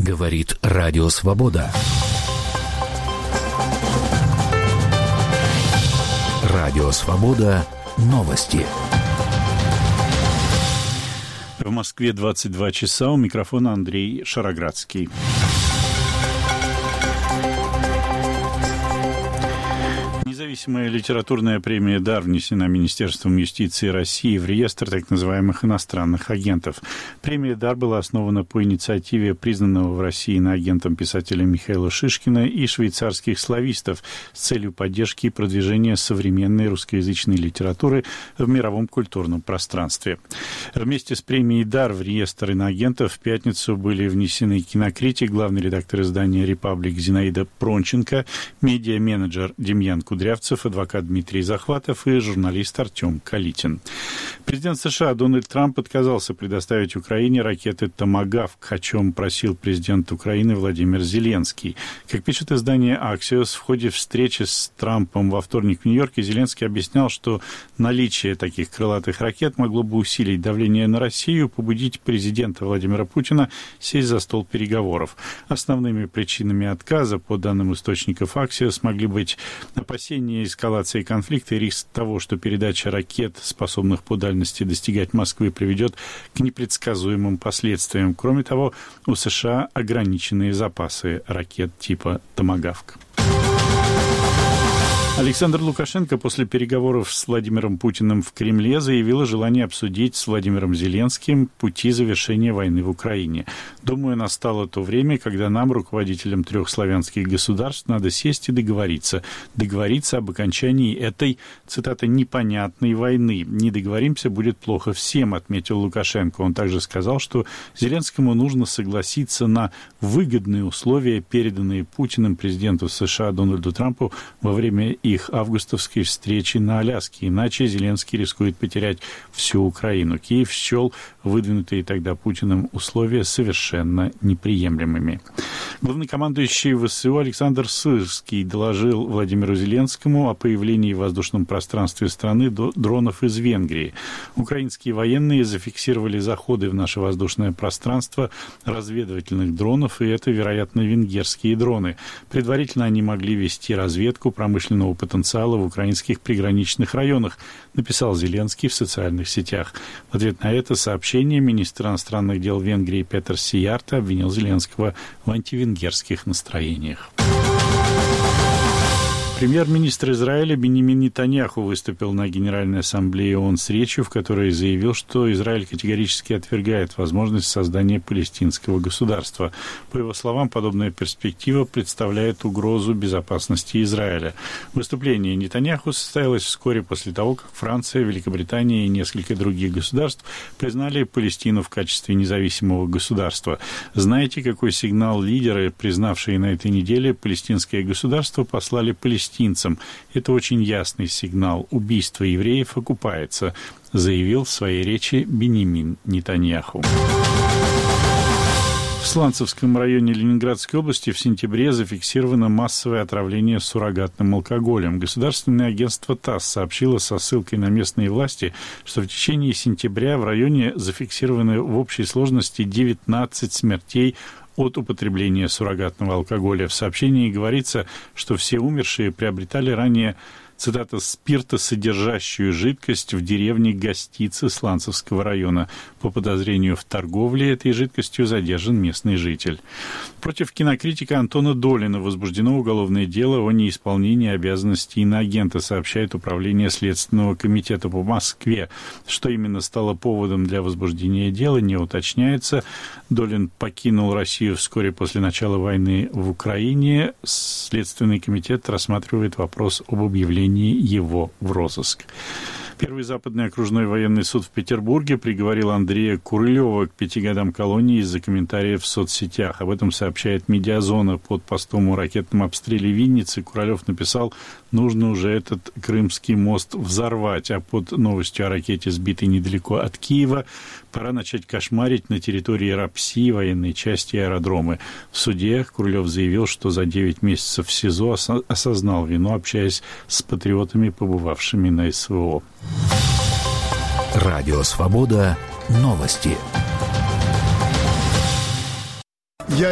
Говорит Радио Свобода. Радио Свобода. Новости. В Москве 22 часа. У микрофона Андрей Шароградский. Независимая литературная премия «Дар» внесена Министерством юстиции России в реестр так называемых иностранных агентов. Премия «Дар» была основана по инициативе признанного в России иноагентом писателя Михаила Шишкина и швейцарских славистов с целью поддержки и продвижения современной русскоязычной литературы в мировом культурном пространстве. Вместе с премией «Дар» в реестр иноагентов в пятницу были внесены кинокритик, главный редактор издания «Репаблик» Зинаида Пронченко, медиа-менеджер Демьян Кудрявцев, адвокат Дмитрий Захватов и журналист Артем Калитин. Президент США Дональд Трамп отказался предоставить Украине ракеты «Томагавк», о чем просил президент Украины Владимир Зеленский. Как пишет издание «Аксиос», в ходе встречи с Трампом во вторник в Нью-Йорке Зеленский объяснял, что наличие таких крылатых ракет могло бы усилить давление на Россию, побудить президента Владимира Путина сесть за стол переговоров. Основными причинами отказа, по данным источников «Аксиос», могли быть опасения эскалации конфликта и риск того, что передача ракет, способных по дальности достигать Москвы, приведет к непредсказуемым последствиям. Кроме того, у США ограниченные запасы ракет типа «Томагавк». Александр Лукашенко после переговоров с Владимиром Путиным в Кремле заявил о желании обсудить с Владимиром Зеленским пути завершения войны в Украине. «Думаю, настало то время, когда нам, руководителям 3 славянских государств, надо сесть и договориться. Договориться об окончании этой, цитата, «непонятной войны». Не договоримся, будет плохо всем», отметил Лукашенко. Он также сказал, что Зеленскому нужно согласиться на выгодные условия, переданные Путиным президенту США Дональду Трампу во время их августовской встречи на Аляске. Иначе Зеленский рискует потерять всю Украину. Киев счел выдвинутые тогда Путиным условия совершенно неприемлемыми. Главнокомандующий ВСУ Александр Сырский доложил Владимиру Зеленскому о появлении в воздушном пространстве страны дронов из Венгрии. Украинские военные зафиксировали заходы в наше воздушное пространство разведывательных дронов, и это, вероятно, венгерские дроны. Предварительно они могли вести разведку промышленного потенциала в украинских приграничных районах, написал Зеленский в социальных сетях. В ответ на это сообщение министр иностранных дел Венгрии Петер Сиярто обвинил Зеленского в антивенгерских настроениях. Премьер-министр Израиля Биньямин Нетаньяху выступил на Генеральной ассамблее ООН с речью, в которой заявил, что Израиль категорически отвергает возможность создания палестинского государства. По его словам, подобная перспектива представляет угрозу безопасности Израиля. Выступление Нетаньяху состоялось вскоре после того, как Франция, Великобритания и несколько других государств признали Палестину в качестве независимого государства. Знаете, какой сигнал лидеры, признавшие на этой неделе палестинское государство, послали палестинцам? Это очень ясный сигнал. Убийство евреев окупается, заявил в своей речи Биньямин Нетаньяху. В Сланцевском районе Ленинградской области в сентябре зафиксировано массовое отравление суррогатным алкоголем. Государственное агентство ТАСС сообщило со ссылкой на местные власти, что в течение сентября в районе зафиксированы в общей сложности 19 смертей от употребления суррогатного алкоголя. В сообщении говорится, что все умершие приобретали ранее, цитата, «спиртосодержащую жидкость в деревне Гостицы Сланцевского района. По подозрению в торговле этой жидкостью задержан местный житель». Против кинокритика Антона Долина возбуждено уголовное дело о неисполнении обязанностей иноагента, сообщает Управление Следственного комитета по Москве. Что именно стало поводом для возбуждения дела, не уточняется. Долин покинул Россию вскоре после начала войны в Украине. Следственный комитет рассматривает вопрос об объявлении его в розыск. Первый западный окружной военный суд в Петербурге приговорил Андрея Курылева к 5 годам колонии из-за комментариев в соцсетях. Об этом сообщает «Медиазона». Под постом о ракетном обстреле Винницы Курылев написал: «Нужно уже этот Крымский мост взорвать». А под новостью о ракете, сбитой недалеко от Киева, пора начать кошмарить на территории РАПСИ, военной части и аэродромы. В суде Курылев заявил, что за 9 месяцев в СИЗО осознал вину, общаясь с патриотами, побывавшими на СВО. Радио Свобода. Новости.